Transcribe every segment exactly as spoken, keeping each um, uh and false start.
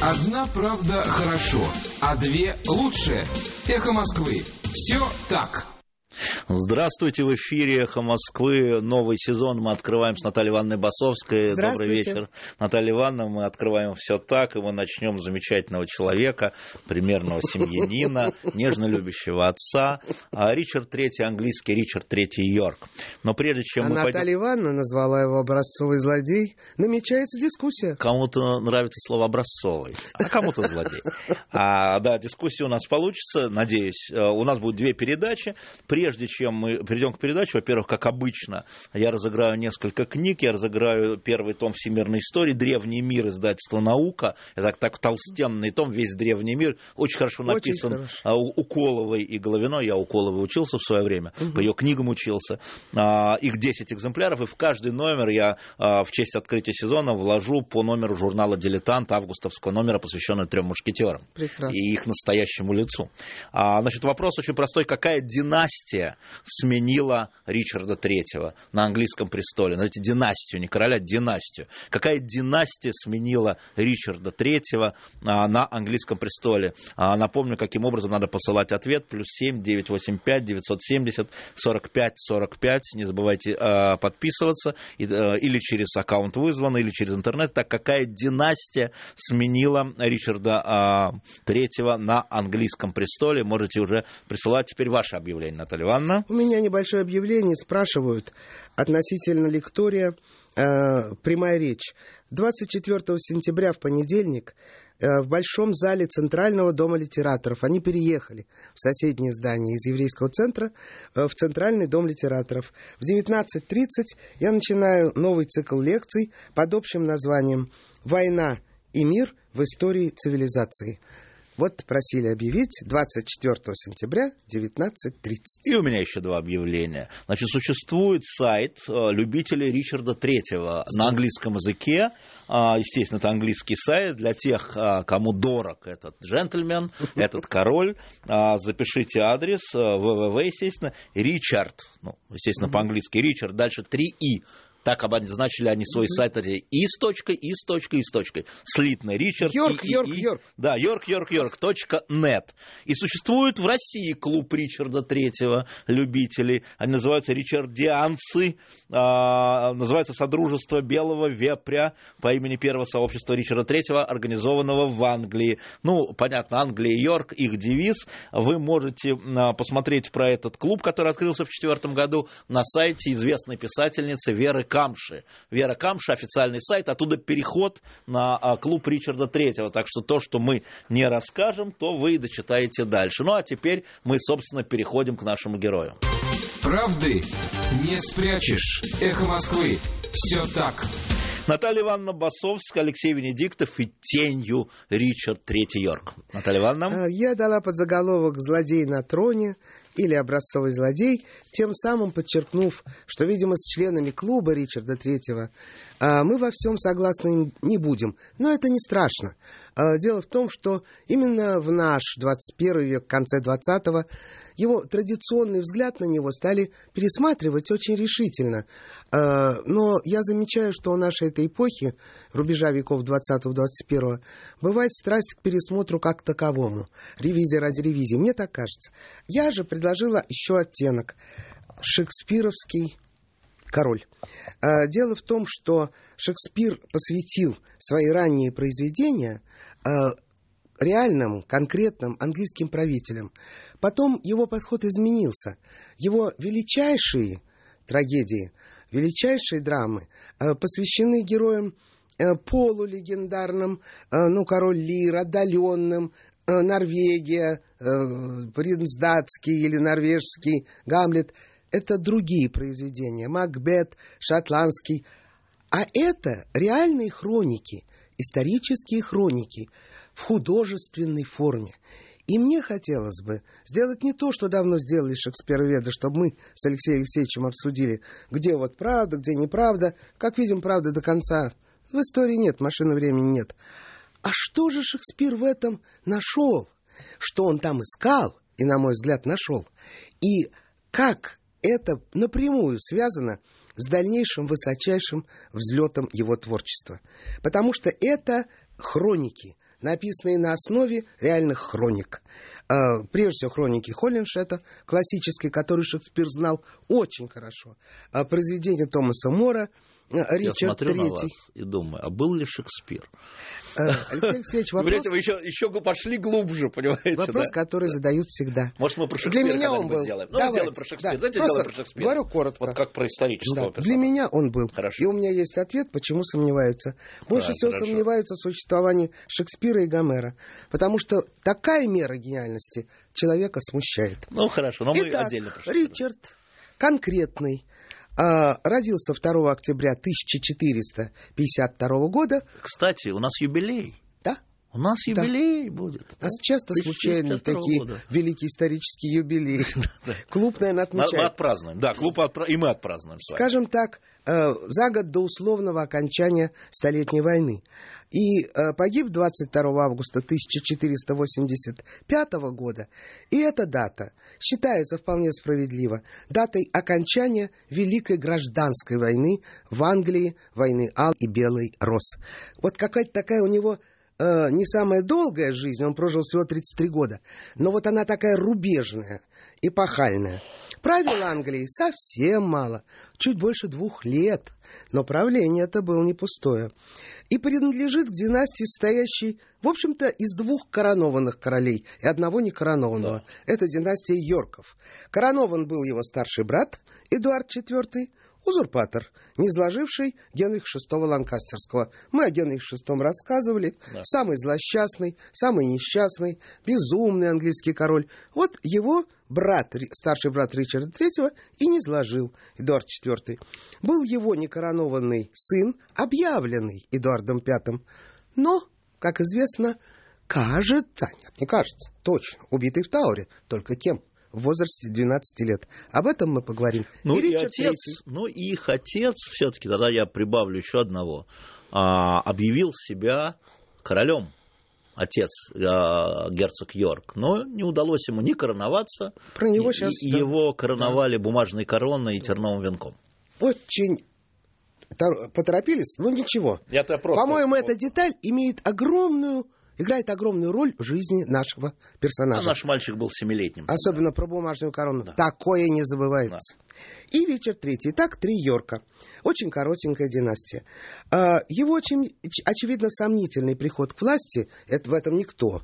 Одна правда хорошо, а две лучше. Эхо Москвы. Все так. Здравствуйте, в эфире «Эхо Москвы». Новый сезон мы открываем с Натальей Ивановной Басовской. Добрый вечер, Наталья Ивановна. Мы открываем «Все так», и мы начнем с замечательного человека, примерного семьянина, нежно любящего отца. Ричард третий, английский Ричард третий Йорк. Но прежде чем а мы Наталья пойдем... Ивановна назвала его образцовый злодей. Намечается дискуссия. Кому-то нравится слово «образцовый», а кому-то «злодей». А, да, дискуссия у нас получится, надеюсь. У нас будет две передачи. Прежде чем мы перейдем к передаче, во-первых, как обычно, я разыграю несколько книг. Я разыграю первый том всемирной истории «Древний мир», издательство «Наука». Это так, так толстенный том, весь древний мир. Очень хорошо написан. Очень хорошо. Уколовой и Головиной. Я Уколовой учился в свое время, угу. по ее книгам учился. Их десять экземпляров, и в каждый номер я в честь открытия сезона вложу по номеру журнала «Дилетант», августовского номера, посвященного трем мушкетерам. Прекрасно. И их настоящему лицу. Значит, вопрос очень простой. Какая династия сменила Ричарда третьего на английском престоле? Знаете, династию, не короля, династию. Какая династия сменила Ричарда третьего на английском престоле? Напомню, каким образом надо посылать ответ. Плюс семь девятьсот восемьдесят пять девятьсот семьдесят сорок пять сорок пять. Не забывайте подписываться. Или через аккаунт вызван, или через интернет. Так, какая династия сменила Ричарда третьего на английском престоле? Можете уже присылать теперь ваше объявление, Наталья Ивановна. У меня небольшое объявление. Спрашивают относительно лектория э, «Прямая речь». двадцать четвёртого сентября в понедельник э, в Большом зале Центрального дома литераторов. Они переехали в соседнее здание из Еврейского центра э, в Центральный дом литераторов. В девятнадцать тридцать я начинаю новый цикл лекций под общим названием «Война и мир в истории цивилизации». Вот просили объявить двадцать четвёртого сентября, девятнадцать тридцать. И у меня еще два объявления. Значит, существует сайт любителей Ричарда третьего на английском языке. Естественно, это английский сайт для тех, кому дорог этот джентльмен, этот король. Запишите адрес www, естественно, Ричард, ну, естественно, по-английски Ричард, дальше три и. Так обозначили они свой сайт и с точкой, и с точкой, и с точкой. Слитно. Ричард. Йорк, и, Йорк, и, Йорк. Да, Йорк, Йорк, Йорк. Точка нет. И существует в России клуб Ричарда третьего любителей. Они называются ричардианцы. А, называется Содружество Белого Вепря по имени первого сообщества Ричарда третьего, организованного в Англии. Ну, понятно, Англия и Йорк, их девиз. Вы можете а, посмотреть про этот клуб, который открылся в четвертом году, на сайте известной писательницы Веры Камши. Вера Камши, официальный сайт, оттуда переход на а, клуб Ричарда третьего. Так что то, что мы не расскажем, то вы дочитаете дальше. Ну, а теперь мы, собственно, переходим к нашему герою. Правды не спрячешь. Эхо Москвы. Все так. Наталья Ивановна Басовская, Алексей Венедиктов и тенью Ричард третий Йорк. Наталья Ивановна? Я дала подзаголовок «Злодей на троне» или «Образцовый злодей», тем самым подчеркнув, что, видимо, с членами клуба Ричарда третьего мы во всем согласны не будем. Но это не страшно. Дело в том, что именно в наш двадцать первый век, в конце двадцатого, его традиционный взгляд на него стали пересматривать очень решительно. Но я замечаю, что у нашей этой эпохи, рубежа веков двадцатого-двадцать первого, бывает страсть к пересмотру как таковому. Ревизия ради ревизии. Мне так кажется. Я же предложила еще оттенок. Шекспировский король. Дело в том, что Шекспир посвятил свои ранние произведения реальным, конкретным английским правителям. Потом его подход изменился. Его величайшие трагедии, величайшие драмы посвящены героям полулегендарным, ну, король Лир, отдаленным, Норвегия, принц датский или норвежский, Гамлет. Это другие произведения. Макбет, шотландский. А это реальные хроники, исторические хроники в художественной форме. И мне хотелось бы сделать не то, что давно сделали шекспироведы, чтобы мы с Алексеем Алексеевичем обсудили, где вот правда, где неправда. Как видим, правды до конца в истории нет, машины времени нет. А что же Шекспир в этом нашел? Что он там искал, и, на мой взгляд, нашел? И как это напрямую связано с дальнейшим высочайшим взлетом его творчества? Потому что это хроники написанные на основе реальных хроник. Прежде всего, хроники Холлиншета, классические, которые Шекспир знал очень хорошо. Произведение Томаса Мора, Ричард Я смотрю Третий. на вас и думаю, а был ли Шекспир? Алексей Алексеевич, вопрос... Вы еще, еще пошли глубже, понимаете? Вопрос, да? который задают всегда. Может, мы про Шекспира Для меня он был. сделаем? Ну, Давайте. сделаем про Шекспира. Да. Давайте Просто сделаем про Шекспира. говорю коротко. Вот как про исторического Да. персонажа. Для меня он был. Хорошо. И у меня есть ответ, почему сомневаются. Больше Да, всего хорошо. сомневаются в существовании Шекспира и Гомера. Потому что такая мера гениальности человека смущает. Ну, хорошо, но мы Итак, отдельно про Шекспира. Ричард конкретный. а, Родился второго октября тысяча четыреста пятьдесят второго года. Кстати, у нас юбилей. Да? У нас Да. юбилей будет. У нас часто тысяча четыреста случаются пятьдесят второго такие года. великие исторические юбилеи. Клуб, наверное, Мы отмечает. отпразднуем. Да, клуб отпра- и мы отпразднуем. с вами. Скажем так, э, за год до условного окончания Столетней войны. И э, погиб двадцать второго августа тысяча четыреста восемьдесят пятого года. И эта дата считается вполне справедливо датой окончания Великой гражданской войны в Англии, войны Ал и Белой Роз. Вот какая-то такая у него э, не самая долгая жизнь, он прожил всего тридцать три года, но вот она такая рубежная, эпохальная. Правил Англии совсем мало, чуть больше двух лет, но правление это было не пустое. И принадлежит к династии, состоящей, в общем-то, из двух коронованных королей и одного некоронованного. Да. Это династия Йорков. Коронован был его старший брат Эдуард четвёртый, узурпатор, низложивший Генриха шестого Ланкастерского. Мы о Генрихе шестом рассказывали. Да. Самый злосчастный, самый несчастный, безумный английский король. Вот его брат, старший брат Ричарда третьего и низложил Эдуард четвёртый. Был его некоронованный сын, объявленный Эдуардом пятым. Но, как известно, кажется, нет, не кажется, точно, убитый в Тауре. Только кем? В возрасте двенадцати лет. Об этом мы поговорим. Ну, и, и отец, ну и их отец, все-таки, тогда я прибавлю еще одного, а, объявил себя королем. Отец, э, герцог Йорк, но не удалось ему ни короноваться, Про него и, сейчас, и да. его короновали бумажной короной и терновым венком. Очень поторопились, но ничего. Это просто... По-моему, эта деталь имеет огромную, играет огромную роль в жизни нашего персонажа. А наш мальчик был семилетним. Особенно про бумажную корону. Да. Такое не забывается. Да. И Ричард третий. Итак, три Йорка. Очень коротенькая династия. Его очень, очевидно, сомнительный приход к власти, это в этом никто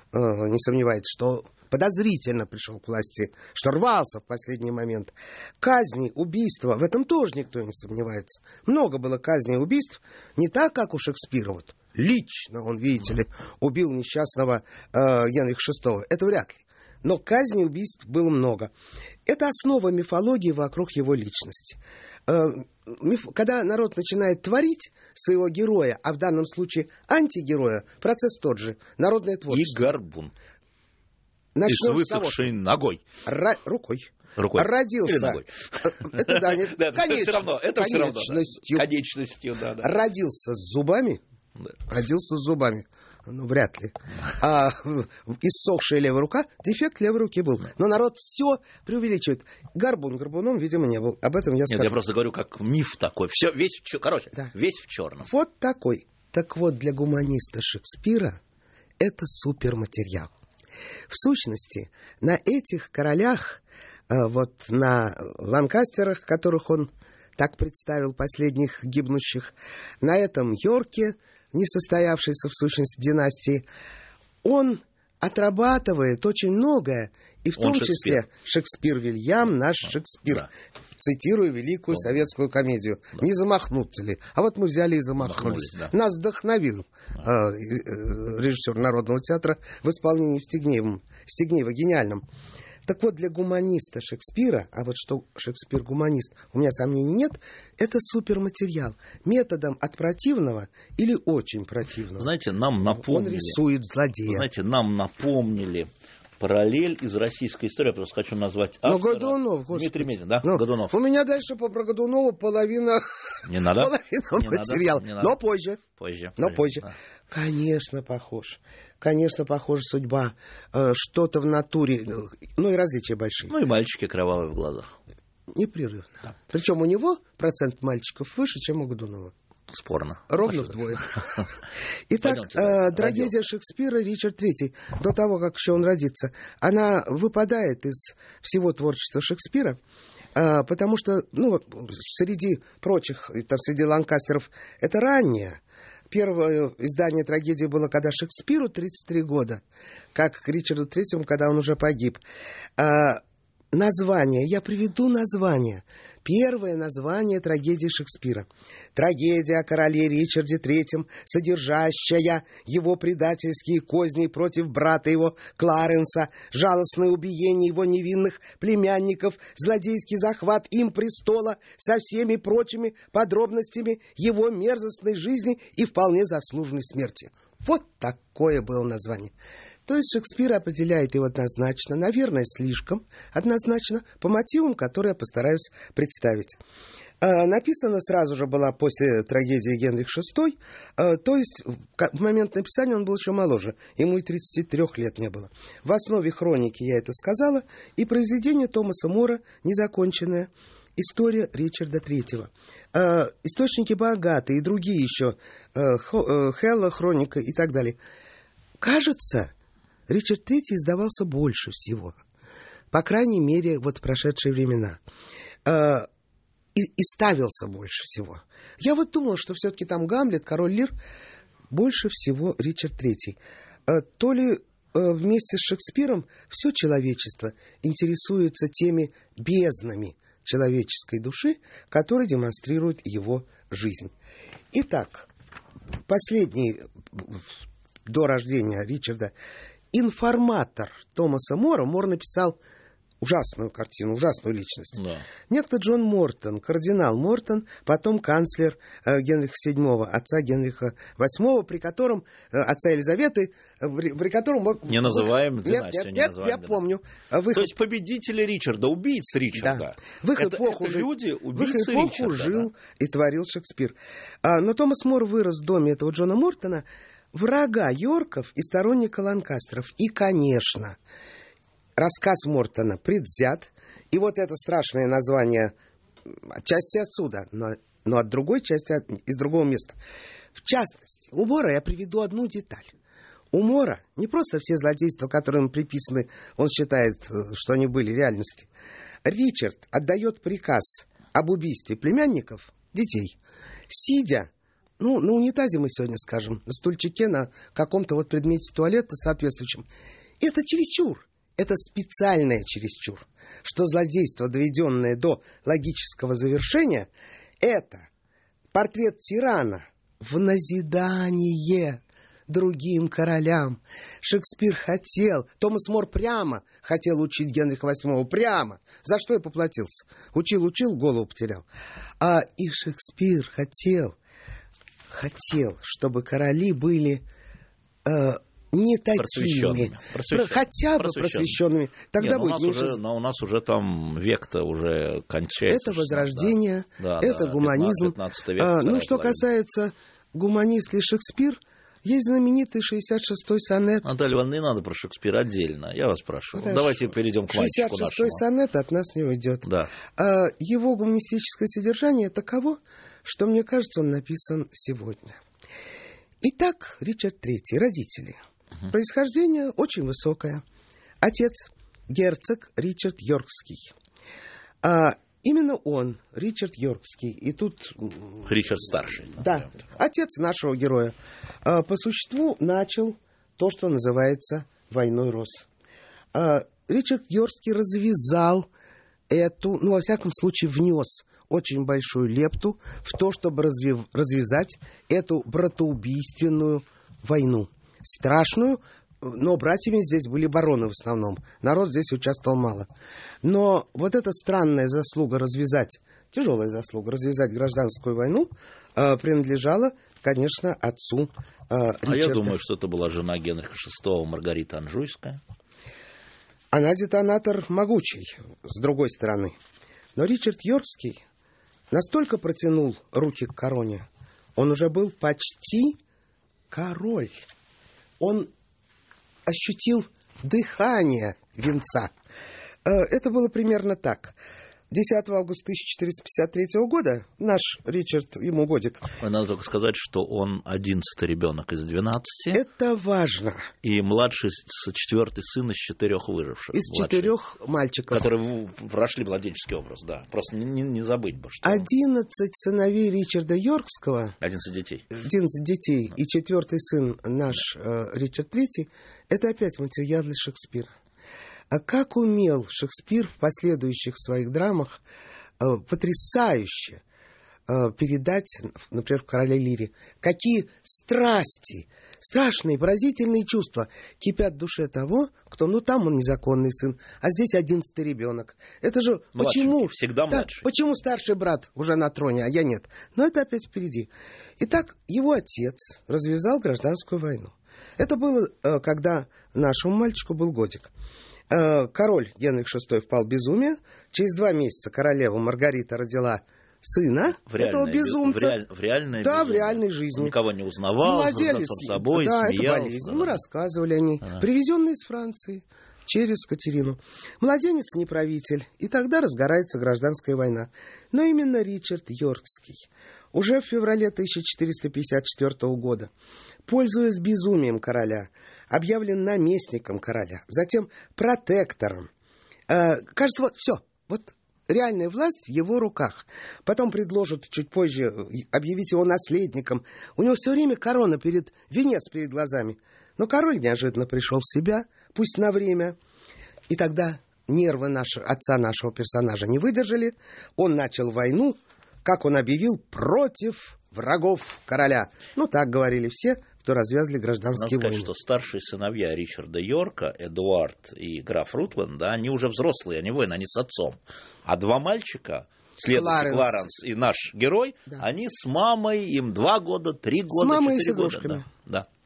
не сомневается, что подозрительно пришел к власти, что рвался в последний момент. Казни, убийства, в этом тоже никто не сомневается. Много было казней и убийств, не так, как у Шекспира. Вот лично он, видите ли, убил несчастного э, Генриха шестого. Это вряд ли. Но казней и убийств было много. Это основа мифологии вокруг его личности. Э, миф... Когда народ начинает творить своего героя, а в данном случае антигероя, процесс тот же, народное творчество. И горбун. Начнем и с высохшей ногой. Ра- рукой. Рукой. Родился. Или ногой. Это да, нет. Да, Конечно. все равно, это все равно. Конечностью. Конечностью, да, да. Родился с зубами. Да. Родился с зубами. Ну, вряд ли. А иссохшая левая рука, дефект левой руки был. Но народ все преувеличивает. Горбун горбуном, видимо, не был. Об этом я скажу. Нет, я просто говорю, как миф такой. Все, весь в чер- короче, Да. весь в черном. Вот такой. Так вот, для гуманиста Шекспира это суперматериал. В сущности, на этих королях, вот на Ланкастерах, которых он так представил, последних гибнущих, на этом Йорке, не состоявшейся в сущности династии, он отрабатывает очень многое, и в Он том Шекспир. числе Шекспир Вильям, наш Шекспир. Да. Цитирую великую советскую комедию. Да. Не замахнуться ли? А вот мы взяли и замахнулись. Да. Нас вдохновил да. э, э, режиссер Народного театра в исполнении Стегнеевым, Стегнеева гениальным. Так вот, для гуманиста Шекспира, а вот что Шекспир гуманист, у меня сомнений нет, это суперматериал. Методом от противного или очень противного. Знаете, нам напомнили... Он рисует злодея. Знаете, нам напомнили параллель из российской истории. Я просто хочу назвать автора. Но Годунов, господи. Дмитрий Медин, да? Ну, Годунов. У меня дальше по про Годунова половина, Не надо? половина Не материала. надо, не надо. Но позже. Позже. Но позже. Да. Конечно, похож. Конечно, похожа судьба. Э, что-то в натуре. Ну и различия большие. Ну и мальчики кровавые в глазах. Непрерывно. Да. Причем у него процент мальчиков выше, чем у Годунова. Спорно. Ровно вдвое. Итак, трагедия Шекспира «Ричард третий», до того, как еще он родится, она выпадает из всего творчества Шекспира, потому что, ну, среди прочих, там, среди Ланкастеров, это раннее. Первое издание трагедии было, когда Шекспиру тридцать три года, как к Ричарду третьему, когда он уже погиб. Название, я приведу название. Первое название трагедии Шекспира. Трагедия о короле Ричарде третьем, содержащая его предательские козни против брата его Кларенса, жалостное убиение его невинных племянников, злодейский захват им престола со всеми прочими подробностями его мерзостной жизни и вполне заслуженной смерти. Вот такое было название. То есть Шекспир определяет его однозначно, наверное, слишком однозначно, по мотивам, которые я постараюсь представить. Э, написано сразу же была после трагедии Генрих шестой, э, то есть в момент написания он был еще моложе, ему и тридцати трёх лет не было. В основе хроники я это сказала, и произведение Томаса Мора «Незаконченная история Ричарда третьего». Э, источники богатые, и другие еще, э, э, Хелла, хроника и так далее. Кажется, Ричард третий издавался больше всего. По крайней мере, вот в прошедшие времена. Э, и, и ставился больше всего. Я вот думал, что все-таки там Гамлет, Король Лир, больше всего Ричард третий. Э, то ли э, вместе с Шекспиром все человечество интересуется теми безднами человеческой души, которые демонстрирует его жизнь. Итак, последний до рождения Ричарда информатор Томаса Мора. Мор написал ужасную картину, ужасную личность. Да. Некто Джон Мортон, кардинал Мортон, потом канцлер э, Генриха седьмого, отца Генриха восьмого, при котором, э, отца Елизаветы, э, при, при котором... Не называем династию. Нет, нет, не нет называем я династию. помню. Выход... То есть победители Ричарда, убийцы Ричарда. Да. В их это, эпоху, это жи... люди, убийцы в их эпоху Ричарда, жил да? и творил Шекспир. А, но Томас Мор вырос в доме этого Джона Мортона, врага Йорков и сторонника Ланкастеров. И, конечно, рассказ Мортона предвзят. И вот это страшное название отчасти отсюда, но, но от другой части, от, из другого места. В частности, у Мора я приведу одну деталь. У Мора не просто все злодейства, которые ему приписаны, он считает, что они были в реальности. Ричард отдает приказ об убийстве племянников, детей, сидя, ну, на унитазе мы сегодня скажем, на стульчике, на каком-то вот предмете туалета соответствующем. Это чересчур. Это специальное чересчур. Что злодейство, доведенное до логического завершения, это портрет тирана в назидание другим королям. Шекспир хотел, Томас Мор прямо хотел учить Генриха восьмого, прямо. За что и поплатился. Учил-учил, голову потерял. А и Шекспир хотел, хотел, чтобы короли были... Э, не такими, просвещенными. Просвещенными. хотя бы просвещенными. просвещенными. Тогда Не, будет у нас меньше... уже, но у нас уже там век-то уже кончается. Это возрождение, да. это да, гуманизм. пятнадцатый век, а, ну, что половина. касается гуманист ли Шекспир, есть знаменитый шестьдесят шестой сонет. Наталья Ивановна, не надо про Шекспира отдельно, я вас прошу. Хорошо. Давайте перейдем к мальчику нашему. шестьдесят шестой сонет от нас не уйдет. Да. А, его гуманистическое содержание таково, что, мне кажется, он написан сегодня. Итак, Ричард третий, родители. Угу. Происхождение очень высокое. Отец герцог Ричард Йоркский. А, именно он, Ричард Йоркский, и тут... Ричард старший. Да, отец нашего героя. А, по существу начал то, что называется войной роз. А, Ричард Йоркский развязал эту, ну, во всяком случае, внес очень большую лепту в то, чтобы развив, развязать эту братоубийственную войну. Страшную, но братьями здесь были бароны в основном. Народ здесь участвовал мало. Но вот эта странная заслуга развязать, тяжелая заслуга развязать гражданскую войну, э, принадлежала, конечно, отцу э, Ричарда. А я думаю, что это была жена Генриха шестого, Маргарита Анжуйская. Она детонатор могучий, с другой стороны. Но Ричард Йоркский настолько протянул руки к короне, он уже был почти король. Он ощутил дыхание венца. Это было примерно так. десятого августа тысяча четыреста пятьдесят третьего года наш Ричард, ему годик. Надо только сказать, что он одиннадцатый ребенок из двенадцати. Это важно. И младший, четвертый сын из четырех выживших. Из младший, четырех мальчиков. Которые прошли младенческий образ, да. Просто не, не забыть бы, что... Одиннадцать сыновей Ричарда Йоркского. Одиннадцать детей. Одиннадцать детей. И четвертый сын наш э, Ричард Третий. Это опять материал для Шекспира. А как умел Шекспир в последующих своих драмах э, потрясающе э, передать, например, в «Короле Лире», какие страсти, страшные, поразительные чувства кипят в душе того, кто, ну, там он незаконный сын, а здесь одиннадцатый ребенок. Это же почему... Всегда да, младший. Почему старший брат уже на троне, а я нет? Но это опять впереди. Итак, его отец развязал гражданскую войну. Это было, э, когда нашему мальчику был годик. Король Генрих шестой впал в безумие. Через два месяца королева Маргарита родила сына в этого безумца. В, реаль, в реальной да, безумие. В реальной жизни. Он никого не узнавал, Младелец, с собой, да, смеялся. Это болезнь. Да. Мы рассказывали о ней. А. Привезенный из Франции через Катерину. Младенец не правитель. И тогда разгорается гражданская война. Но именно Ричард Йоркский уже в феврале тысяча четыреста пятьдесят четвёртого года, пользуясь безумием короля, объявлен наместником короля, затем протектором. Э, кажется, вот все, вот реальная власть в его руках. Потом предложат чуть позже объявить его наследником. У него все время корона перед, венец перед глазами. Но король неожиданно пришел в себя, пусть на время. И тогда нервы нашего, отца нашего персонажа не выдержали. Он начал войну, как он объявил, против врагов короля. Ну, так говорили все, кто развязали гражданские Надо войны. сказать, что старшие сыновья Ричарда Йорка, Эдуард и граф Рутленд, да, они уже взрослые, они воины, они с отцом. А два мальчика, следователь Кларенс, Кларенс и наш герой, да. Они с мамой, им два года, три года, с мамой четыре и с игрушками. Года, да. Да.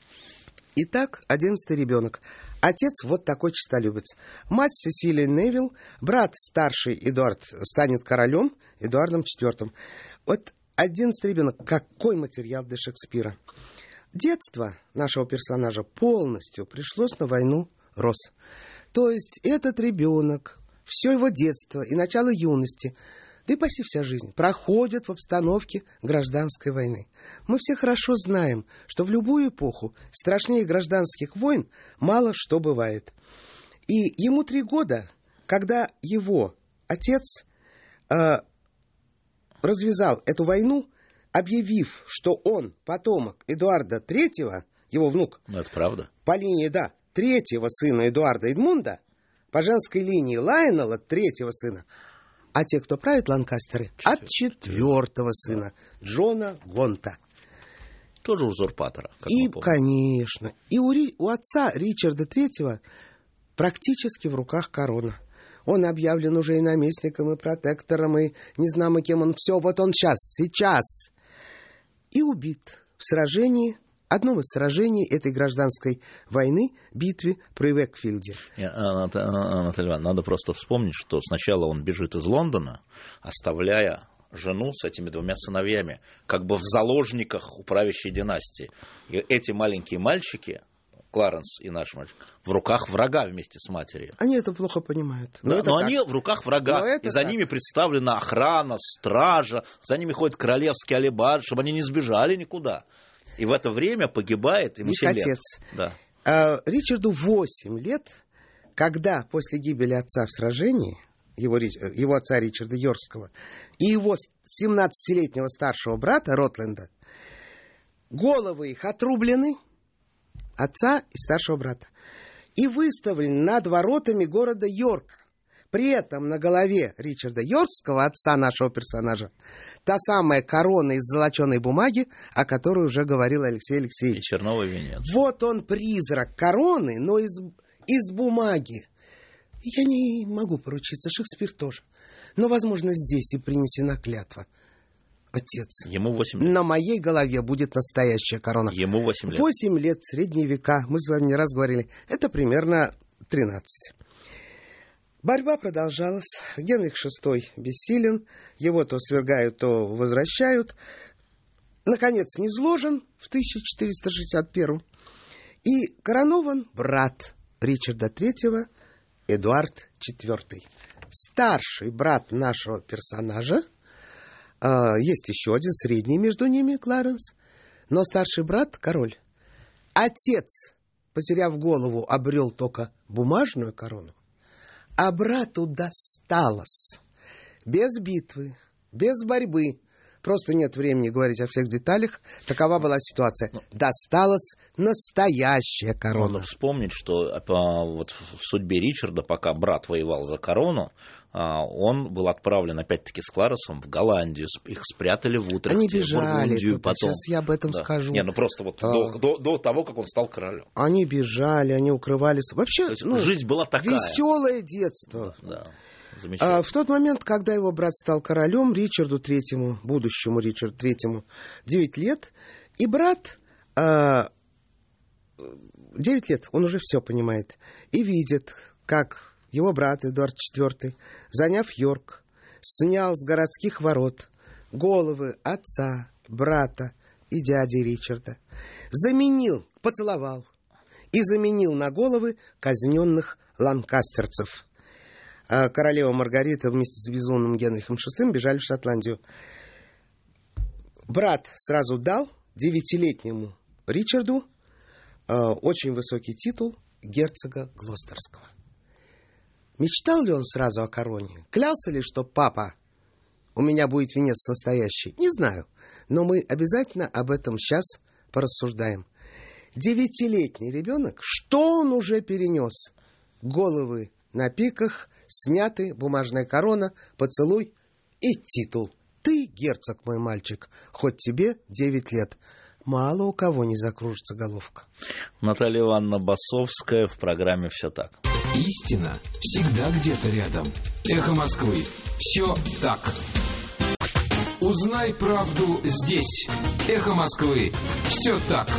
Итак, одиннадцатый ребенок. Отец вот такой честолюбец. Мать Сесилия Невилл, брат старший Эдуард станет королем, Эдуардом четвёртым. Вот одиннадцатый ребенок. Какой материал для Шекспира. Детство нашего персонажа полностью пришлось на войну Рос. То есть этот ребенок, все его детство и начало юности, да и почти вся жизнь проходит в обстановке гражданской войны. Мы все хорошо знаем, что в любую эпоху страшнее гражданских войн мало что бывает. И ему три года, когда его отец э, развязал эту войну, объявив, что он потомок Эдуарда Третьего, его внук, ну, это правда. По линии, да, третьего сына Эдуарда Эдмунда, по женской линии Лайонела, третьего сына, а те, кто правит Ланкастеры, Четвертый. От четвертого сына, Джона Гонта. Тоже узурпатора. Как и, конечно, и у, Ри, у отца Ричарда Третьего практически в руках корона. Он объявлен уже и наместником, и протектором, и не знамо кем он. Все, вот он сейчас, сейчас. И убит в сражении, одном из сражений этой гражданской войны, битве при Уэкфилде. Наталья Ивановна, надо просто вспомнить, что сначала он бежит из Лондона, оставляя жену с этими двумя сыновьями, как бы в заложниках у правящей династии. И эти маленькие мальчики, Кларенс и наш мальчик, в руках врага вместе с матерью. Они это плохо понимают. Но, да, это но они в руках врага, и за так. ними представлена охрана, стража, за ними ходит королевский алебард, чтобы они не сбежали никуда. И в это время погибает ему семь лет. Отец. Да. А, Ричарду восемь лет, когда после гибели отца в сражении, его, его отца Ричарда Йоркского, и его семнадцатилетнего старшего брата Ротленда, головы их отрублены, отца и старшего брата, и выставлены над воротами города Йорка. При этом на голове Ричарда Йоркского, отца нашего персонажа, та самая корона из золоченой бумаги, о которой уже говорил Алексей Алексеевич. И черновый венец. Вот он, призрак короны, но из, из бумаги. Я не могу поручиться, Шекспир тоже. Но, возможно, здесь и принесена клятва. Отец. Ему восемь лет. На моей голове будет настоящая корона. Ему восемь лет. Восемь лет, средние века. Мы с вами не раз говорили. Это примерно тринадцать. Борьба продолжалась. Генрих шестой бессилен. Его то свергают, то возвращают. Наконец, низложен в тысяча четыреста шестьдесят первом. И коронован брат Ричарда Третьего, Эдуард Четвертый. старший брат нашего персонажа. Э, есть еще один, средний между ними, Кларенс. Но старший брат — король. Отец, потеряв голову, обрел только бумажную корону. А брату досталось без битвы, без борьбы. Просто нет времени говорить о всех деталях. Такова была ситуация. Досталась настоящая корона. Надо вспомнить, что вот в судьбе Ричарда, пока брат воевал за корону, он был отправлен, опять-таки, с Кларенсом в Голландию. Их спрятали в Утрехте, Они бежали, в Бургундию потом. Сейчас я об этом да. скажу. Не, ну просто вот а... до, до, до того, как он стал королем. Они бежали, они укрывались. Вообще, ну, жизнь была такая. Веселое детство. Да. А в тот момент, когда его брат стал королем, Ричарду Третьему, будущему Ричарду Третьему, девять лет, и брат а, девять лет, он уже все понимает, и видит, как его брат Эдуард Четвёртый, заняв Йорк, снял с городских ворот головы отца, брата и дяди Ричарда, заменил, поцеловал и заменил на головы казненных ланкастерцев. Королева Маргарита вместе с безумным Генрихом шестым бежали в Шотландию. Брат сразу дал девятилетнему Ричарду э, очень высокий титул герцога Глостерского. Мечтал ли он сразу о короне? Клялся ли, что папа, у меня будет венец настоящий? Не знаю, но мы обязательно об этом сейчас порассуждаем. Девятилетний ребенок, что он уже перенес? Головы на пиках, сняты, бумажная корона, поцелуй и титул. Ты герцог, мой мальчик, хоть тебе девять лет. Мало у кого не закружится головка. Наталья Ивановна Басовская в программе «Все так». Истина всегда где-то рядом. Эхо Москвы. Все так. Узнай правду здесь. Эхо Москвы. Все так.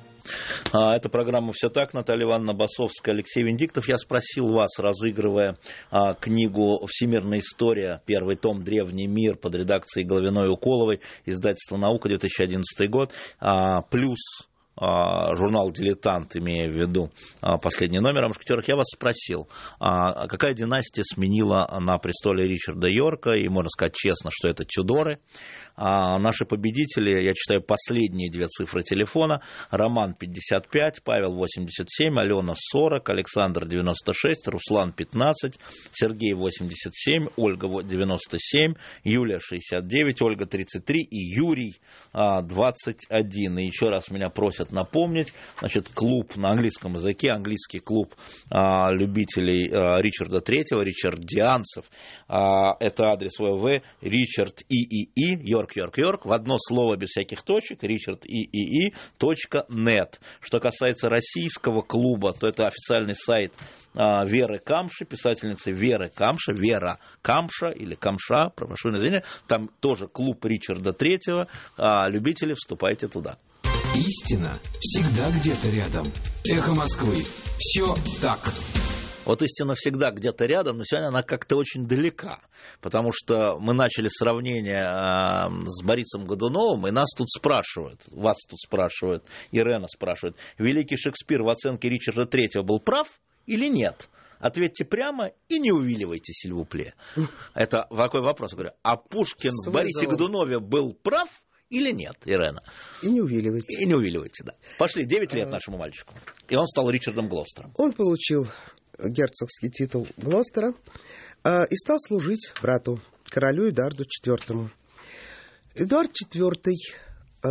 Это программа «Все так». Наталья Ивановна Басовская, Алексей Венедиктов. Я спросил вас, разыгрывая а, книгу «Всемирная история», первый том «Древний мир» под редакцией Головиной и Уколовой, издательство «Наука», две тысячи одиннадцатый год, а, плюс а, журнал «Дилетант», имея в виду а, последний номер о мушкетерах, я вас спросил, а, какая династия сменила на престоле Ричарда Йорка, и можно сказать честно, что это Тюдоры. А наши победители, я читаю последние две цифры телефона: Роман пятьдесят пять, Павел восемьдесят семь, Алена сорок, Александр девяносто шесть, Руслан пятнадцать, Сергей восемьдесят семь, Ольга девяносто семь, Юлия шестьдесят девять, Ольга тридцать три и Юрий двадцать один. И еще раз меня просят напомнить, значит, клуб на английском языке, английский клуб а, любителей а, Ричарда Третьего, ричардианцев, а, это адрес вэ вэ вэ Ричард и и и, Йорк, Йорк, Йорк, в одно слово без всяких точек, ричард и и и точка нет. Что касается российского клуба, то это официальный сайт а, Веры Камши, писательницы Веры Камша, Вера Камша или Камша, прошу извинения, там тоже клуб Ричарда Третьего, а, любители, вступайте туда. Истина всегда где-то рядом. Эхо Москвы. Все так. Вот истина всегда где-то рядом, но сегодня она как-то очень далека, потому что мы начали сравнение э, с Борисом Годуновым, и нас тут спрашивают, вас тут спрашивают, Ирена спрашивает, великий Шекспир в оценке Ричарда Третьего был прав или нет? Ответьте прямо и не увиливайте, сильвупле. Это такой вопрос. Говорю, а Пушкин в Борисе Годунове был прав или нет, Ирена? И не увиливайте. И не увиливайте, да. Пошли, девять лет нашему мальчику. И он стал Ричардом Глостером. Он получил герцогский титул Глостера э, и стал служить брату, королю Эдуарду Четвёртому. Эдуард Четвёртый э,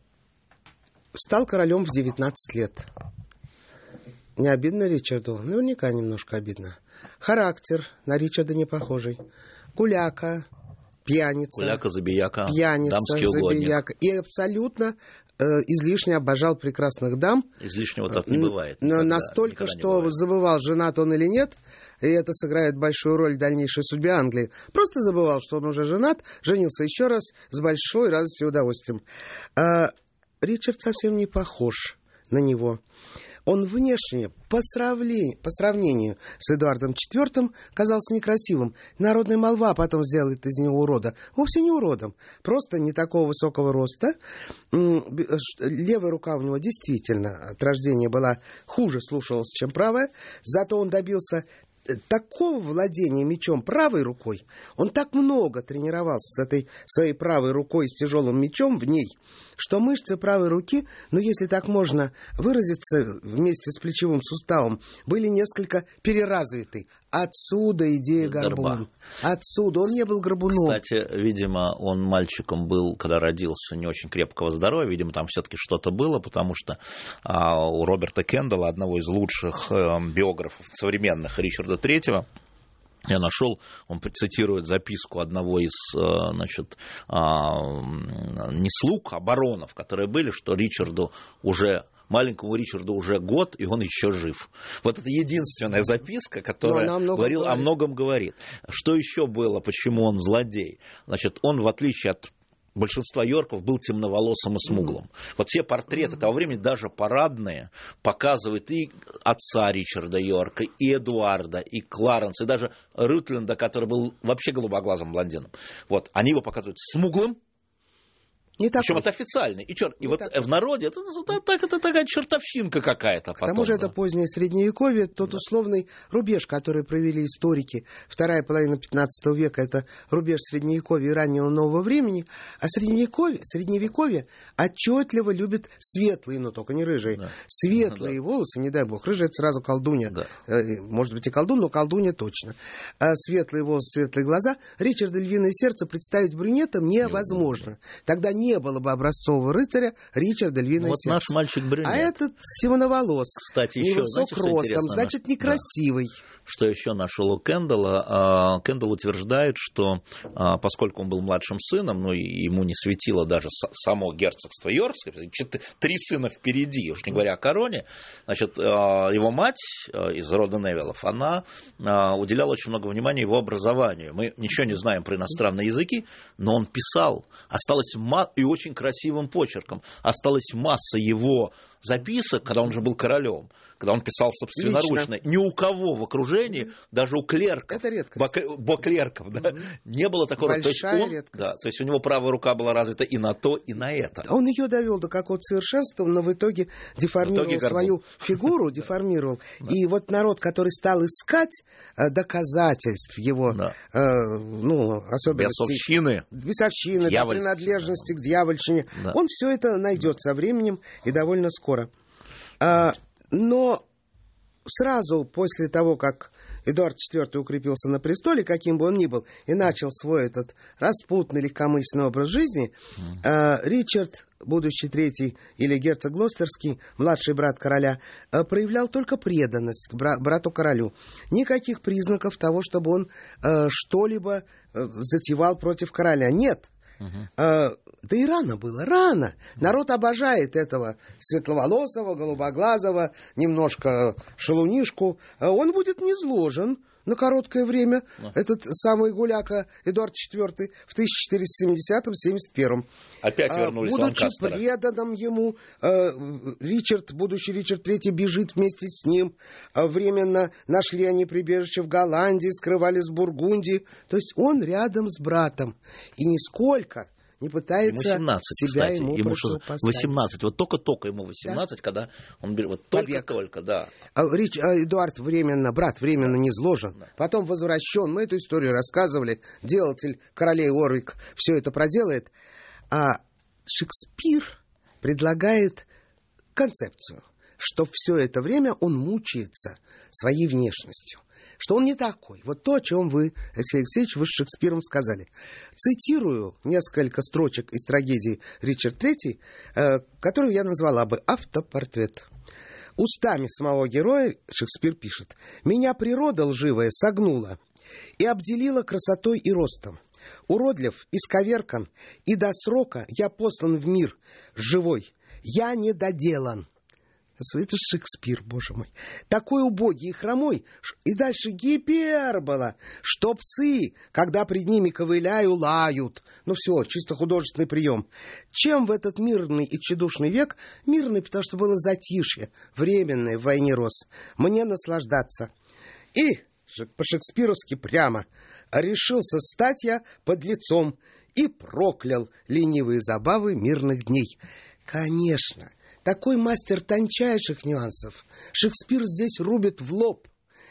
стал королем в девятнадцать лет. Не обидно Ричарду? Наверняка немножко обидно. Характер на Ричарда не похожий. Гуляка, пьяница. Гуляка, забияка, пьяница, дамский угодник. Забияка. И абсолютно э, излишне обожал прекрасных дам. Излишнего так не бывает. Но настолько, что забывал, женат он или нет, и это сыграет большую роль в дальнейшей судьбе Англии. Просто забывал, что он уже женат, женился еще раз с большой радостью и удовольствием. А Ричард совсем не похож на него. Он внешне, по, сравли... по сравнению с Эдуардом Четвёртым, казался некрасивым. Народная молва потом сделает из него урода. Вовсе не уродом, просто не такого высокого роста. Левая рука у него действительно от рождения была хуже слушалась, чем правая. Зато он добился такого владения мечом правой рукой, он так много тренировался с этой своей правой рукой, с тяжелым мечом в ней, что мышцы правой руки, ну, если так можно выразиться, вместе с плечевым суставом, были несколько переразвиты. Отсюда идея горбун. Отсюда. Он не был горбуном. Кстати, видимо, он мальчиком был, когда родился, не очень крепкого здоровья. Видимо, там все-таки что-то было, потому что а, у Роберта Кендалла, одного из лучших э, биографов современных Ричарда третьего, я нашел, он цитирует записку одного из, значит, не слуг, а баронов, которые были, что Ричарду уже... маленькому Ричарду уже год, и он еще жив. Вот это единственная записка, которая говорил, о многом говорит. Что еще было, почему он злодей? Значит, он, в отличие от большинства йорков, был темноволосым и смуглым. Mm-hmm. Вот все портреты mm-hmm. того времени, даже парадные, показывают и отца Ричарда Йорка, и Эдуарда, и Кларенса, и даже Рютленда, который был вообще голубоглазым блондином. Вот, они его показывают смуглым. Причем это официальный. И, черт, и вот такой. В народе это, это, это, это такая чертовщинка какая-то. К тому же да. Это позднее Средневековье, тот да. условный рубеж, который провели историки. Вторая половина пятнадцатого века – это рубеж Средневековья и раннего нового времени. А Средневековье, Средневековье отчетливо любит светлые, но только не рыжие, да. светлые да. волосы, не дай бог. Рыжие – это сразу колдунья. Да. Может быть и колдун, но колдунья точно. А светлые волосы, светлые глаза. Ричарда Львиное сердце представить брюнетом невозможно. Тогда не Не было бы образцового рыцаря Ричарда Львиное вот сердце. Наш мальчик брюнет. А этот темноволос. Кстати, еще, невысок знаете, ростом, значит, некрасивый. Да. Что еще нашел у Кендалла? Кендалл утверждает, что поскольку он был младшим сыном, ну, ему не светило даже само герцогство Йоркское, три сына впереди, уж не говоря о короне, значит, его мать из рода Невиллов, она уделяла очень много внимания его образованию. Мы ничего не знаем про иностранные языки, но он писал. Осталось ма- и очень красивым почерком. Осталась масса его записок, когда он уже был королем, когда он писал собственноручно. Лично. Ни у кого в окружении, mm-hmm. даже у клерков, это редкость. Бо- боклерков, да, mm-hmm. не было такого. Большая то есть он, редкость. Да, то есть у него правая рука была развита и на то, и на это. Он ее довел до какого-то совершенства, но в итоге деформировал в итоге свою фигуру, деформировал. И вот народ, который стал искать доказательств его, ну, особенностей. Бесовщины. Бесовщины, принадлежности к дьявольщине. Он все это найдет со временем и довольно скоро. Но сразу после того, как Эдуард четвёртый укрепился на престоле, каким бы он ни был, и начал свой этот распутный, легкомысленный образ жизни, mm. Ричард, будущий третий, или герцог Глостерский, младший брат короля, проявлял только преданность к брату-королю. Никаких признаков того, чтобы он что-либо затевал против короля. Нет. Uh-huh. Да и рано было, рано. Народ обожает этого светловолосого, голубоглазого, немножко шалунишку. Он будет низложен на короткое время, uh-huh. этот самый гуляка Эдуард четвёртый в тысяча четыреста семидесятом — семьдесят первом. Опять вернулись в Ланкастеры. Будучи преданным ему, Ричард, будущий Ричард третий, бежит вместе с ним. Временно нашли они прибежище в Голландии, скрывались в Бургундии. То есть он рядом с братом. И нисколько не пытается ему семнадцать, себя кстати, ему, ему противопоставить. восемнадцать, вот только-только ему восемнадцать, да? Когда он вот только-только, да. А, Рич, а Эдуард временно, брат временно да. низложен, да. потом возвращен, мы эту историю рассказывали, делатель королей Уорвик все это проделает, а Шекспир предлагает концепцию, что все это время он мучается своей внешностью. Что он не такой. Вот то, о чем вы, Алексей Алексеевич, вы с Шекспиром сказали. Цитирую несколько строчек из трагедии «Ричард третий», э, которую я назвала бы «Автопортрет». Устами самого героя Шекспир пишет: «Меня природа лживая согнула и обделила красотой и ростом. Уродлив, исковеркан, и до срока я послан в мир живой. Я недоделан». Это Шекспир, боже мой. Такой убогий и хромой. И дальше гипербола, что псы, когда пред ними ковыляю, лают. Ну все, чисто художественный прием. Чем в этот мирный и тщедушный век, мирный, потому что было затишье, временное в войне рос, мне наслаждаться. И по-шекспировски прямо: решился стать я подлецом и проклял ленивые забавы мирных дней. Конечно. Такой мастер тончайших нюансов. Шекспир здесь рубит в лоб.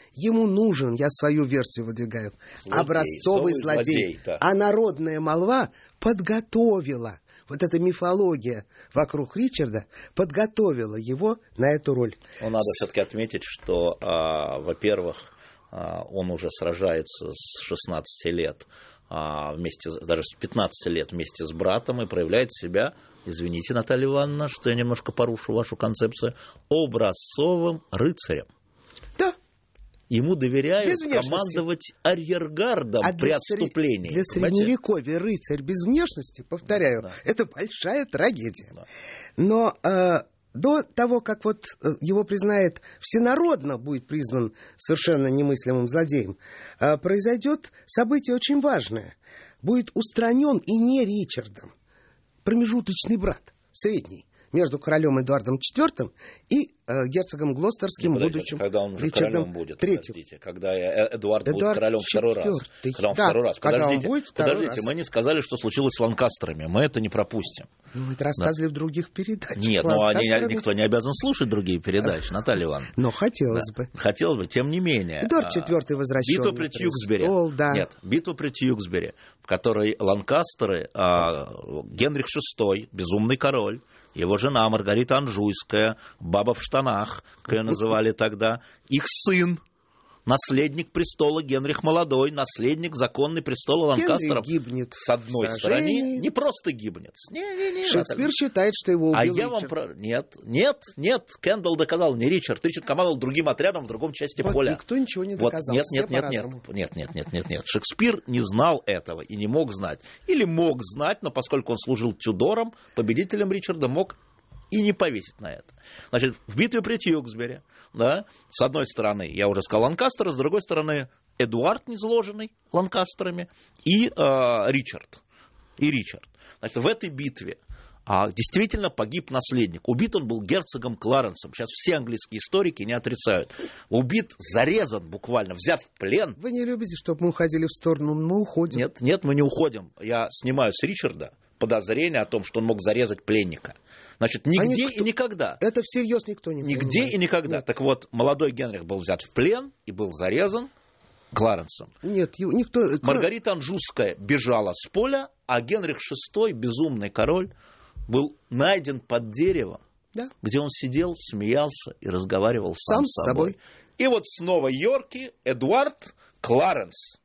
Ему нужен, я свою версию выдвигаю, злодей, образцовый злодей. злодей да. А народная молва подготовила, вот эта мифология вокруг Ричарда подготовила его на эту роль. Но надо все-таки отметить, что, а, во-первых, а, он уже сражается с шестнадцати лет, а, вместе, даже с пятнадцати лет вместе с братом и проявляет себя, извините, Наталья Ивановна, что я немножко порушу вашу концепцию, образцовым рыцарем. Да. Ему доверяют командовать арьергардом а при отступлении. Для средневековья рыцарь без внешности, повторяю, да. это большая трагедия. Да. Но э, до того, как вот его признает всенародно, будет признан совершенно немыслимым злодеем, э, произойдет событие очень важное. Будет устранен и не Ричардом промежуточный брат, средний, между королем Эдуардом четвёртым и э, герцогом Глостерским, ну, будущим когда он уже Ричардом королем будет, третьим. Подождите, когда Эдуард, Эдуард будет королем второй раз. Когда он да, второй раз. Когда подождите, он будет второй подождите, раз. мы не сказали, что случилось с Ланкастерами. Мы это не пропустим. Ну, это рассказывали да. в других передачах. Нет, но они, никто не обязан слушать другие передачи, Наталья Ивановна. Но хотелось да. бы. Хотелось бы, тем не менее. Эдуард четвёртый возвращен. Битва при Тьюксбери. Да. Нет, битва при Тьюксбери, в которой Ланкастеры, а, Генрих шестой, безумный король, его жена Маргарита Анжуйская, баба в штанах, как ее называли тогда, их сын, наследник престола Генрих Молодой, наследник законный престола Ланкастеров. Генрих гибнет с одной стороны, не просто гибнет. Не, не, не, Шекспир Наталья. Считает, что его убил А Ричард. я вам про... Нет, нет, нет, Кендалл доказал, не Ричард. Ричард командовал другим отрядом в другом части вот поля. Никто ничего не доказал. Вот, нет, нет, нет, нет, нет, нет, нет, нет, нет. Шекспир не знал этого и не мог знать. Или мог знать, но поскольку он служил Тюдором, победителем Ричарда мог и не повесить на это. Значит, в битве при Тьюксбери, да, с одной стороны, я уже сказал, Ланкастеры, с другой стороны, Эдуард, низложенный Ланкастерами, и э, Ричард. И Ричард. Значит, в этой битве а, действительно погиб наследник. Убит он был герцогом Кларенсом. Сейчас все английские историки не отрицают. Убит, зарезан буквально, взят в плен. Вы не любите, чтобы мы уходили в сторону? Мы уходим. Нет, нет, мы не уходим. Я снимаю с Ричарда подозрение о том, что он мог зарезать пленника. Значит, нигде а никто... и никогда. Это всерьез никто не Нигде понимает. и никогда. Нет. Так вот, молодой Генрих был взят в плен и был зарезан Кларенсом. Нет, никто... Маргарита Анжуйская бежала с поля, а Генрих шестой, безумный король, был найден под деревом, да. где он сидел, смеялся и разговаривал сам, сам с собой. собой. И вот снова Йорки, Эдуард, Кларенс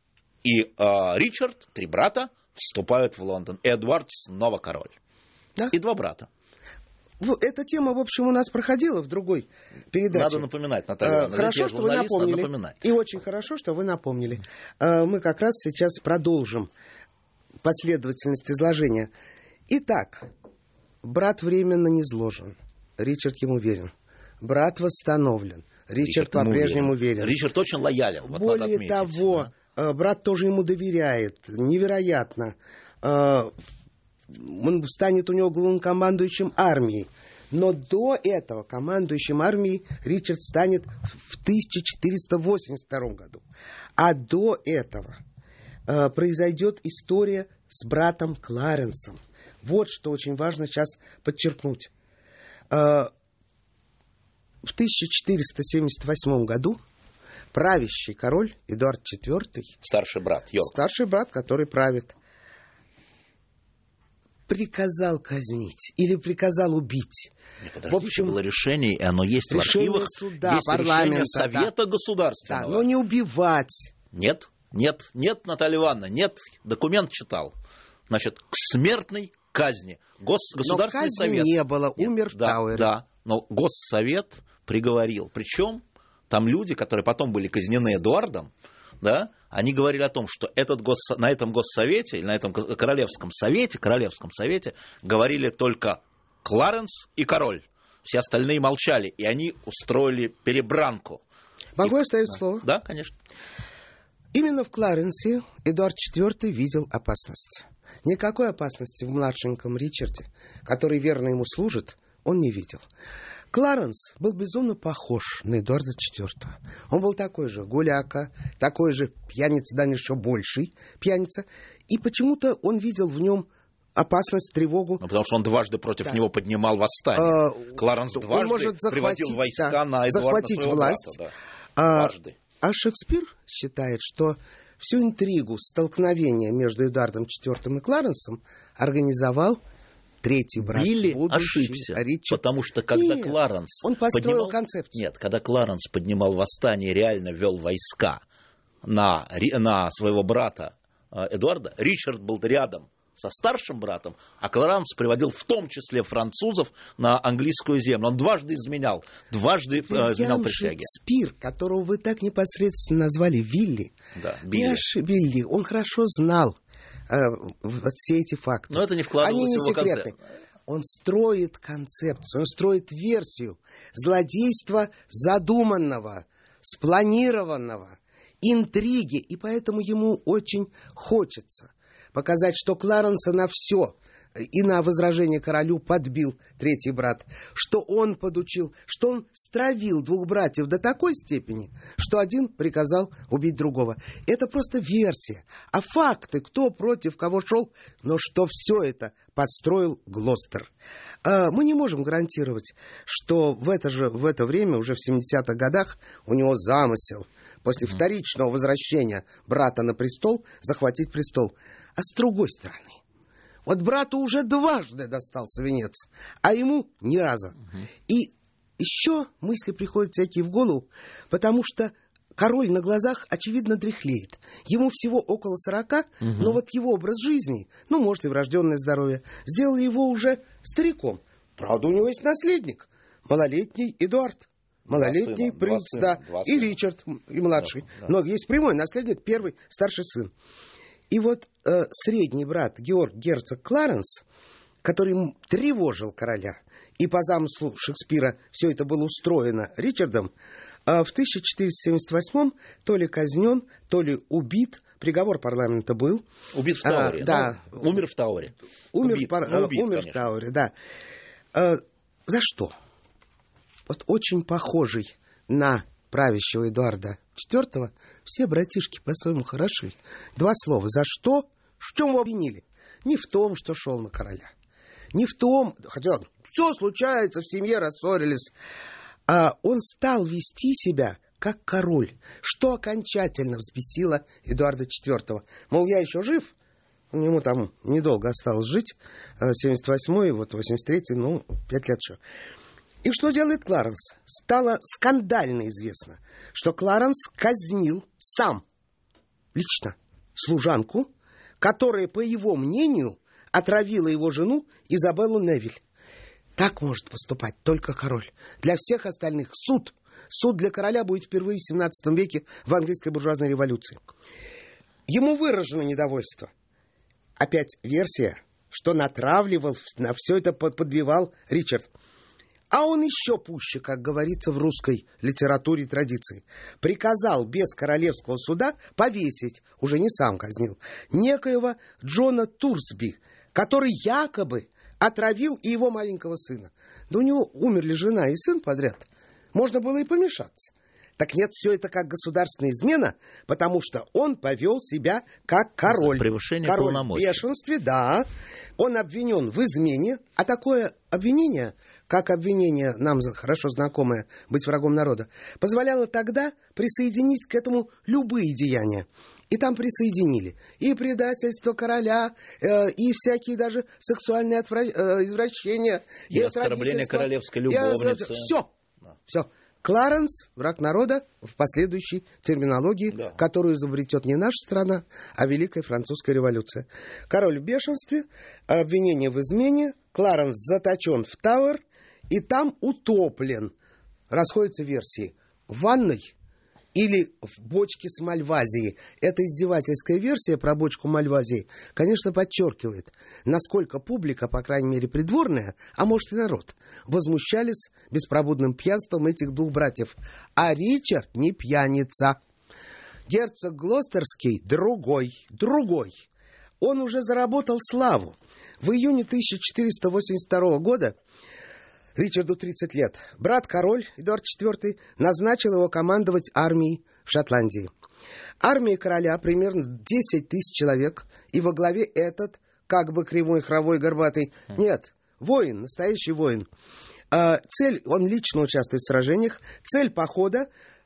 и э, Ричард, три брата, вступают в Лондон. Эдуард снова король. Да? И два брата. Эта тема, в общем, у нас проходила в другой передаче. Надо напоминать, Наталья Ивановна. Хорошо, что вы напомнили. И очень хорошо, что вы напомнили. Мы как раз сейчас продолжим последовательность изложения. Итак, брат временно низложен. Ричард ему верен. Брат восстановлен. Ричард, Ричард по-прежнему верен. верен. Ричард очень лоялен. Вот Более надо отметить, того, да? брат тоже ему доверяет. Невероятно. Он станет у него главнокомандующим армией. Но до этого командующим армией Ричард станет в тысяча четыреста восемьдесят втором году. А до этого э, произойдет история с братом Кларенсом. Вот что очень важно сейчас подчеркнуть. Э, в тысяча четыреста семьдесят восьмом году правящий король Эдуард четвёртый, старший брат, Йорк. старший брат, который правит, приказал казнить или приказал убить. Не, в общем, было решение, и оно есть в архивах, суда, есть решение Совета да. Государственного. Да, но не убивать. Нет, нет, нет, Наталья Ивановна, нет, документ читал. Значит, к смертной казни. Гос, Государственный но казни совет. не было, нет, умер в да, Тауэре. Да, но Госсовет приговорил. Причем там люди, которые потом были казнены Эдуардом, да, они говорили о том, что этот гос... на этом госсовете, или на этом королевском совете, королевском совете говорили только Кларенс и король. Все остальные молчали, и они устроили перебранку. Могу и... я вставить да. слово? Да, конечно. Именно в Кларенсе Эдуард четвёртый видел опасность. Никакой опасности в младшеньком Ричарде, который верно ему служит, он не видел. Кларенс был безумно похож на Эдуарда четвёртого. Он был такой же гуляка, такой же пьяница, да еще больший пьяница. И почему-то он видел в нем опасность, тревогу. Ну, потому что он дважды против да. него поднимал восстание. А, Кларенс дважды приводил войска да, на Эдуарда захватить своего власть. брата. А, Дважды. а Шекспир считает, что всю интригу столкновения между Эдуардом четвёртым и Кларенсом организовал третий брат. Билли будущий ошибся, Ричард. потому что когда Нет, Кларенс он построил поднимал... концепцию. Нет, когда Кларенс поднимал восстание и реально вел войска на, на своего брата Эдуарда, Ричард был рядом со старшим братом, а Кларенс приводил в том числе французов на английскую землю. Он дважды изменял, дважды э, изменял присяги. Шекспир, которого вы так непосредственно назвали Вилли, Да, не Билли. ошибили, он хорошо знал э, вот все эти факты. Но это не вкладывалось Они не в его секретны. концепт. Он строит концепцию, он строит версию злодейства задуманного, спланированного, интриги, и поэтому ему очень хочется показать, что Кларенса на все и на возражение королю подбил третий брат, что он подучил, что он стравил двух братьев до такой степени, что один приказал убить другого. Это просто версия. А факты, кто против кого шел, но что все это подстроил Глостер. Мы не можем гарантировать, что в это же в это время, уже в семидесятых годах, у него замысел после вторичного возвращения брата на престол захватить престол. А с другой стороны, вот брату уже дважды достался венец, а ему ни разу. Угу. И еще мысли приходят всякие в голову, потому что король на глазах, очевидно, дряхлеет. Ему всего около сорока, угу. но вот его образ жизни, ну, может, и врожденное здоровье, сделал его уже стариком. Правда, у него есть наследник, малолетний Эдуард. Малолетний два принц, сына, да, два и сына. Ричард, и младший. Да, да. Но есть прямой наследник, первый, старший сын. И вот э, средний брат Георг герцог Кларенс, который тревожил короля, и по замыслу Шекспира все это было устроено Ричардом, э, в тысяча четыреста семьдесят восьмом то ли казнен, то ли убит. Приговор парламента был. Убит в Тауэре. А, да. Ну, умер в Тауэре. Умер, убит, пар... ну, убит, умер в Тауэре, да. Э, за что? Вот очень похожий на правящего Эдуарда четвёртого, все братишки по-своему хороши. Два слова. За что? В чем его обвинили? Не в том, что шел на короля. Не в том, хотя все случается, в семье рассорились. А он стал вести себя как король, что окончательно взбесило Эдуарда четвёртого. Мол, я еще жив, ему там недолго осталось жить, семьдесят восьмой, вот восемьдесят третий, ну, пять лет еще. И что делает Кларенс? Стало скандально известно, что Кларенс казнил сам, лично, служанку, которая, по его мнению, отравила его жену Изабеллу Невиль. Так может поступать только король. Для всех остальных суд. Суд для короля будет впервые в семнадцатом веке в английской буржуазной революции. Ему выражено недовольство. Опять версия, что натравливал, на все это подбивал Ричард. А он еще пуще, как говорится в русской литературе и традиции, приказал без королевского суда повесить, уже не сам казнил, некоего Джона Турсби, который якобы отравил и его маленького сына. Да у него умерли жена и сын подряд. Можно было и помешаться. Так нет, все это как государственная измена, потому что он повел себя как король. За превышение король полномочий. В бешенстве, да. Он обвинен в измене, а такое обвинение, как обвинение, нам хорошо знакомое, быть врагом народа, позволяло тогда присоединить к этому любые деяния. И там присоединили и предательство короля, э, и всякие даже сексуальные отвра... э, извращения, и, и оскорбление королевской любовницы. И... Все, да. Все. Кларенс, враг народа, в последующей терминологии, да. которую изобретет не наша страна, а Великая Французская революция. Король в бешенстве, обвинение в измене, Кларенс заточен в Тауэр и там утоплен. Расходятся версии. В ванной или в бочке с Мальвазией. Эта издевательская версия про бочку Мальвазии, конечно, подчеркивает, насколько публика, по крайней мере придворная, а может и народ, возмущались беспробудным пьянством этих двух братьев. А Ричард не пьяница. Герцог Глостерский другой, другой. Он уже заработал славу. В июне тысяча четыреста восемьдесят второго года Ричарду тридцать лет. Брат-король Эдуард четвёртый назначил его командовать армией в Шотландии. Армия короля примерно десять тысяч человек, и во главе этот, как бы кривой, хровой, горбатый. Нет, воин, настоящий воин. А, цель, он лично участвует в сражениях. Цель похода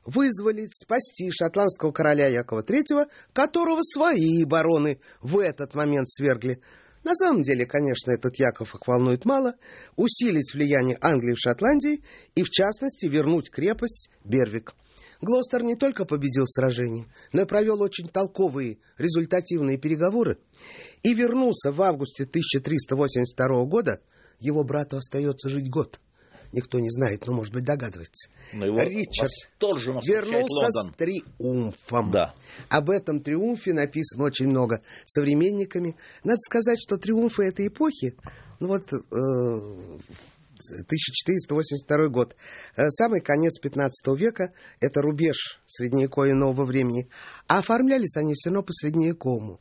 вызволить, спасти шотландского короля Якова третьего, которого свои бароны в этот момент свергли. На самом деле, конечно, этот Яков их волнует мало. Усилить влияние Англии в Шотландии и, в частности, вернуть крепость Бервик. Глостер не только победил в сражении, но и провел очень толковые, результативные переговоры. И вернулся в августе тысяча триста восемьдесят второго года. Его брату остается жить год. Никто не знает, но, может быть, догадывается. Ричард вернулся с триумфом. Да. Об этом триумфе написано очень много современниками. Надо сказать, что триумфы этой эпохи, ну вот... Э, тысяча четыреста восемьдесят второй год. Самый конец пятнадцатого века. Это рубеж Средневековья нового времени. А оформлялись они все равно по Средневековому.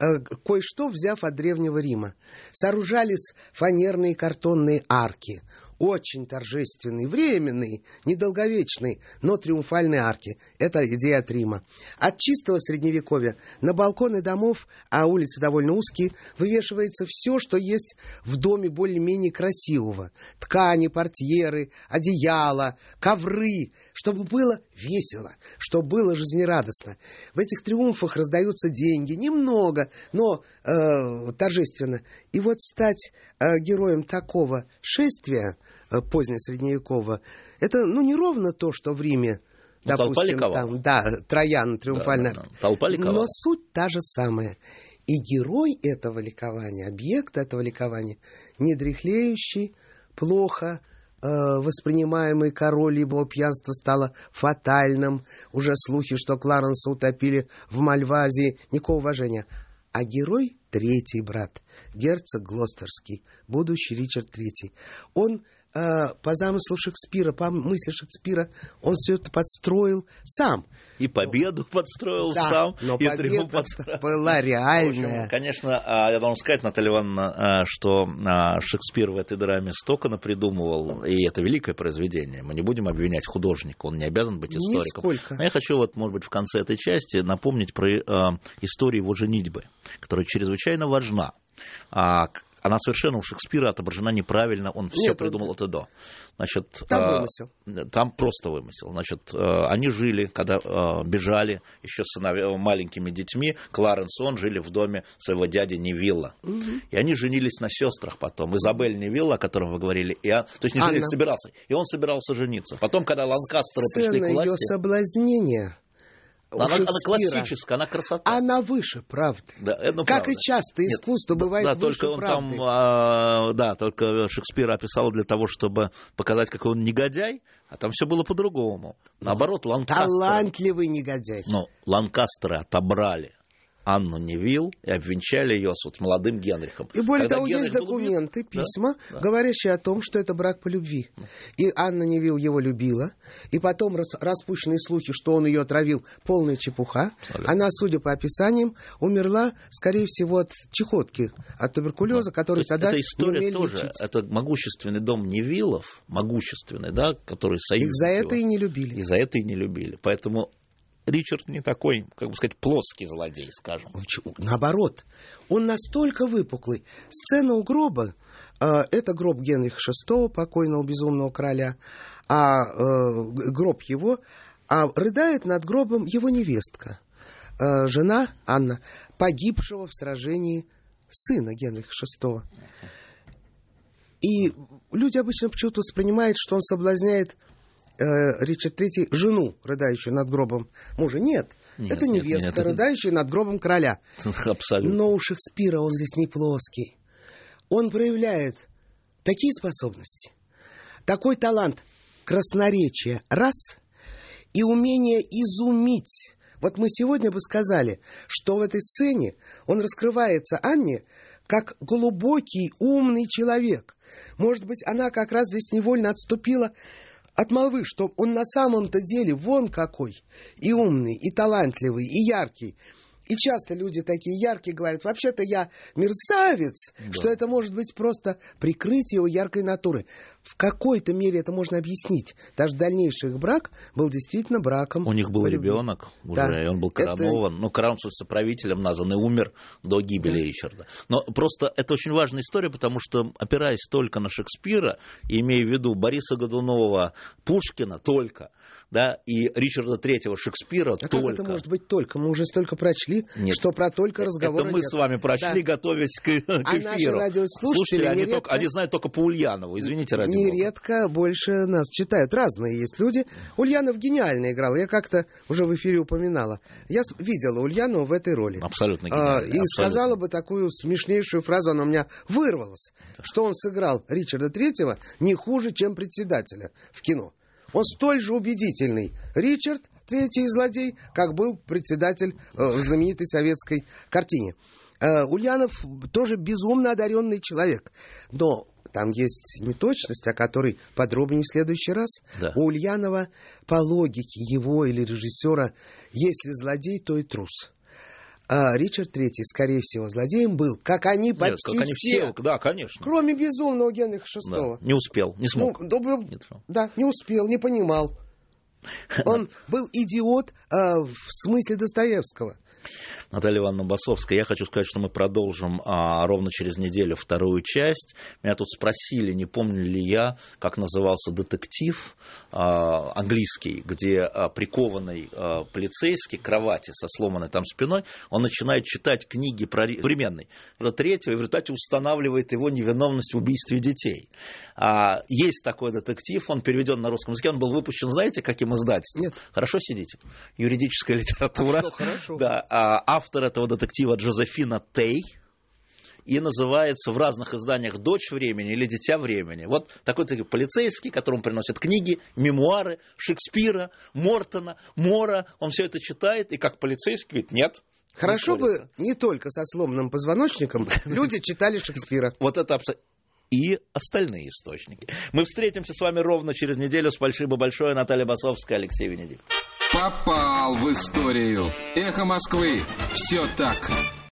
Кое-что взяв от Древнего Рима. Сооружались фанерные картонные арки. Очень торжественные, временные, недолговечные, но триумфальные арки. Это идея от Рима. От чистого Средневековья на балконы домов, а улицы довольно узкие, вывешивается все, что есть в доме более-менее красивого. Ткани, портьеры, одеяла, ковры, чтобы было весело, чтобы было жизнерадостно. В этих триумфах раздаются деньги, немного, но э, торжественно. И вот стать э, героем такого шествия, позднесредневекового, это, ну, не ровно то, что вРиме, ну, допустим, там, да, Троян, триумфальная, да, да, да. Толпа ликовала. Но суть та же самая. И герой этого ликования, объект этого ликования, недряхлеющий, плохо э, воспринимаемый король, его пьянство стало фатальным, уже слухи, что Кларенса утопили в Мальвазии, никакого уважения. А герой — третий брат, герцог Глостерский, будущий Ричард третий. Он э, по замыслу Шекспира, по мысли Шекспира, он все это подстроил сам. И победу подстроил да, сам, но и триумф подстроил. Была реальная. В общем, конечно, я должен сказать, Наталья Ивановна, что Шекспир в этой драме столько напридумывал, и это великое произведение. Мы не будем обвинять художника, он не обязан быть историком. Нисколько. Но я хочу, вот, может быть, в конце этой части напомнить про э, историю его женитьбы, которая чрезвычайно важна. А, она совершенно у Шекспира отображена неправильно, он все Нет, придумал от и до. Значит, там э, вымысел. Там просто вымысел. Значит, э, они жили, когда э, бежали еще с сыновья, маленькими детьми, Кларенс и он жили в доме своего дяди Невилла. Угу. И они женились на сестрах потом. Изабель Невилла, о котором вы говорили, и, то есть не женились, собирался. И он собирался жениться. Потом, когда Ланкастеры Сцена пришли к власти... ее соблазнения... Она, она классическая, она красота. Она выше правды. Да, ну, как правда. И часто искусство Нет, бывает да, выше только он правды. Там, а, да, только Шекспир описал для того, чтобы показать, какой он негодяй, а там все было по-другому. Наоборот, Ланкастеры... Талантливый негодяй. Ну, Ланкастеры отобрали Анну Невилл и обвенчали ее с вот молодым Генрихом. И более Когда того, Генрих есть документы, убит, письма, да, да. говорящие о том, что это брак по любви. И Анна Невилл его любила, и потом рас, распущенные слухи, что он ее отравил, полная чепуха. Абсолютно. Она, судя по описаниям, умерла, скорее всего, от чехотки, от туберкулеза, да. который То тогда эта история не умели тоже, лечить. Это могущественный дом Невиллов, могущественный, да, который союзник. Их за это его. и не любили. И за это и не любили. Поэтому Ричард не такой, как бы сказать, плоский злодей, скажем. Наоборот, он настолько выпуклый. Сцена у гроба, э, это гроб Генриха шестого, покойного безумного короля, а э, гроб его, а рыдает над гробом его невестка, э, жена Анна, погибшего в сражении сына Генриха шестого. И люди обычно почему-то воспринимают, что он соблазняет Ричард третий жену, рыдающую над гробом мужа. Нет, нет это невестка, нет, нет, рыдающая над гробом короля. Абсолютно. Но у Шекспира он здесь не плоский. Он проявляет такие способности, такой талант красноречия, раз, и умение изумить. Вот мы сегодня бы сказали, что в этой сцене он раскрывается Анне как глубокий, умный человек. Может быть, она как раз здесь невольно отступила от молвы, что он на самом-то деле вон какой, и умный, и талантливый, и яркий. И часто люди такие яркие говорят, вообще-то я мерзавец, да. что это может быть просто прикрытие его яркой натуры. В какой-то мере это можно объяснить. Даже дальнейший их брак был действительно браком. У них был ребенок уже, да. и он был коронован. Это... Ну, коронавался правителем назван и умер до гибели да. Ричарда. Но просто это очень важная история, потому что, опираясь только на Шекспира, и имея в виду Бориса Годунова, Пушкина только, да, и Ричарда Третьего Шекспира а только. Как это может быть только? Мы уже столько прочли, нет, что про только разговора это мы нет. с вами прочли, да. готовясь к, к а эфиру. Наши радиослушатели Слушатели, они, нередко, только, они знают только по Ульянову, извините, ради бога. Нередко больше нас читают. Разные есть люди. Ульянов гениально играл. Я как-то уже в эфире упоминала. Я видела Ульянова в этой роли. Абсолютно А, гениально. и абсолютно. сказала бы такую смешнейшую фразу, она у меня вырвалась, да. что он сыграл Ричарда Третьего не хуже, чем председателя в кино. Он столь же убедительный Ричард Третий злодей, как был председатель э, в знаменитой советской картине. Э, Ульянов тоже безумно одаренный человек, но там есть неточность, о которой подробнее в следующий раз. Да. У Ульянова по логике его или режиссера, если злодей, то и трус. А Ричард Третий, скорее всего, злодеем был, как они почти Нет, как они все. все. Да, конечно. Кроме безумного Генриха шестого. Да, не успел, не смог. Ну, был, не да, не успел, не понимал. Он был идиот а, в смысле Достоевского. Наталья Ивановна Басовская, я хочу сказать, что мы продолжим а, ровно через неделю вторую часть. Меня тут спросили, не помню ли я, как назывался детектив а, английский, где а, прикованный а, полицейский к кровати со сломанной там спиной, он начинает читать книги про современный Третьего и в результате устанавливает его невиновность в убийстве детей. А, есть такой детектив, он переведен на русском языке, он был выпущен, знаете, каким издательством? Нет. Хорошо сидите? Юридическая литература. А что, хорошо. Да. Автор этого детектива Джозефина Тей, и называется в разных изданиях «Дочь времени» или «Дитя времени». Вот такой полицейский, которому приносят книги, мемуары Шекспира, Мортона, Мора. Он все это читает, и как полицейский говорит, нет. Хорошо бы не только со сломанным позвоночником люди читали Шекспира. Вот это абсолютно. И остальные источники. Мы встретимся с вами ровно через неделю. Спасибо большое. Наталья Басовская, Алексей Венедиктов. Попал в историю. Эхо Москвы. Все так.